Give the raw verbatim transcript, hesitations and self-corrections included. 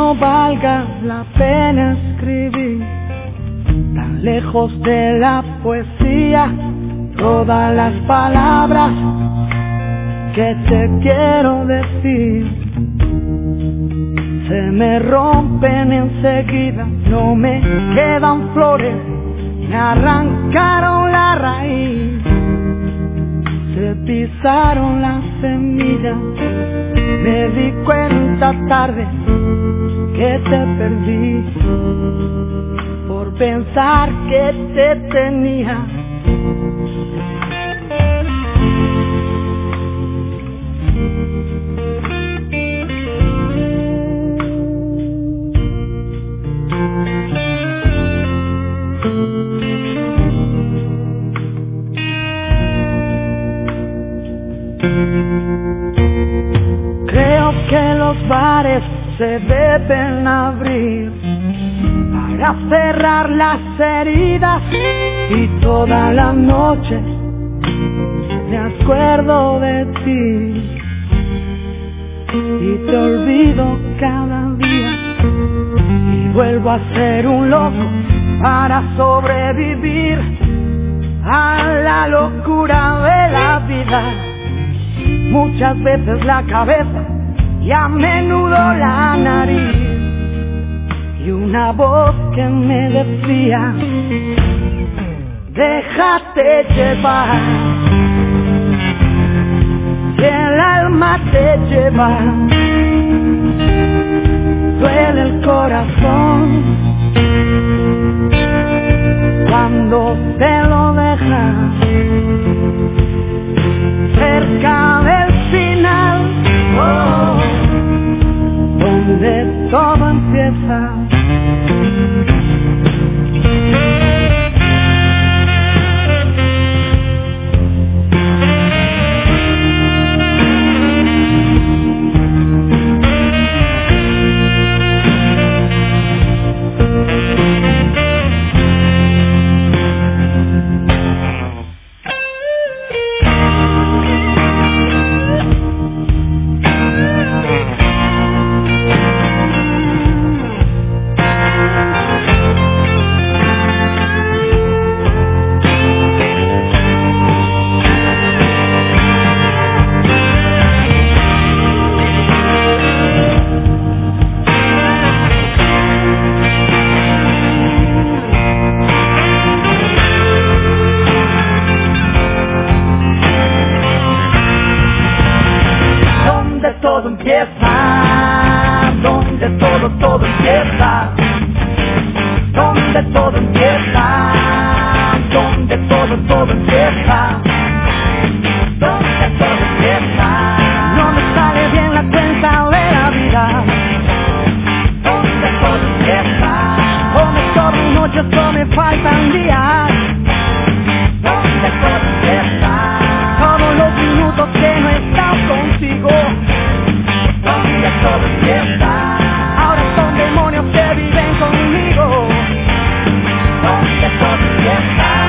no valga la pena escribir, tan lejos de la poesía, todas las palabras que te quiero decir se me rompen enseguida. No me quedan flores, me arrancaron la raíz, se pisaron las semillas. Me di cuenta tarde que te perdí por pensar que te tenía. Creo que los bares se deben abrir para cerrar las heridas, y toda la noche me acuerdo de ti y te olvido cada día, y vuelvo a ser un loco para sobrevivir a la locura de la vida. Muchas veces la cabeza y a menudo la nariz, y una voz que me decía: déjate llevar, si el alma te lleva, duele el corazón cuando te lo dejas. Cerca del final, oh, donde todo empieza. Todo empieza, donde todo, todo empieza, donde todo empieza, donde todo, todo empieza, donde todo empieza. No me sale bien la cuenta de la vida, donde todo empieza. O me sobran noches o me faltan días, donde todo empieza. Todos los minutos que no he estado contigo, donde todo empieza. Ahora son demonios que viven conmigo, donde todo empieza.